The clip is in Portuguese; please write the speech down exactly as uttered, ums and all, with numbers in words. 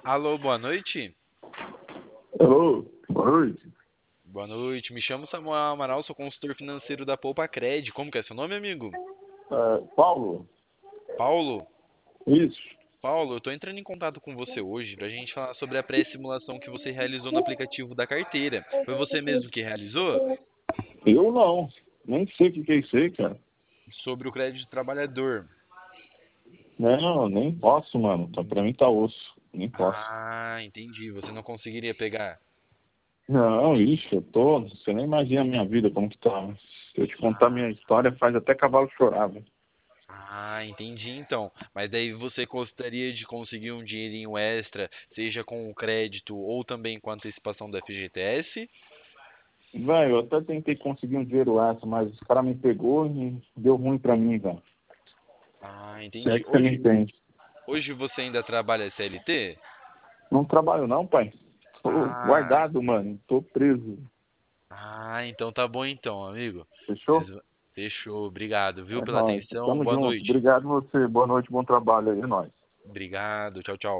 Alô, boa noite. Alô, boa noite. Boa noite, me chamo Samuel Amaral, sou consultor financeiro da Poupa Cred. Como que é seu nome, amigo? É, Paulo, Paulo? isso. Paulo, eu tô entrando em contato com você hoje pra gente falar sobre a pré-simulação que você realizou no aplicativo da carteira. Foi você mesmo que realizou? Eu não, nem sei o que que é isso aí, cara. Sobre o crédito trabalhador. Não, nem posso, mano. Tá, pra mim tá osso. Nem posso. Ah, entendi. Você não conseguiria pegar. Não, ixi, eu tô. Você nem imagina a minha vida como que tá. Se eu te contar Ah, minha história, faz até cavalo chorar, velho. ah, entendi então. Mas daí você gostaria de conseguir um dinheirinho extra, seja com o crédito ou também com a antecipação do F G T S? Velho, eu até tentei conseguir um dinheiro extra, mas os caras me pegou e deu ruim pra mim, velho. Ah, Se é entendi. que você me Hoje, entende. hoje você ainda trabalha C L T? Não trabalho não, pai. Tô Ah, guardado, mano. Tô preso. ah, então tá bom então, amigo. Fechou? Fechou. Obrigado, viu, É pela nóis. atenção. Tamo Boa junto. noite. Obrigado você. Boa noite, bom trabalho aí. É nóis. Obrigado. Tchau, tchau.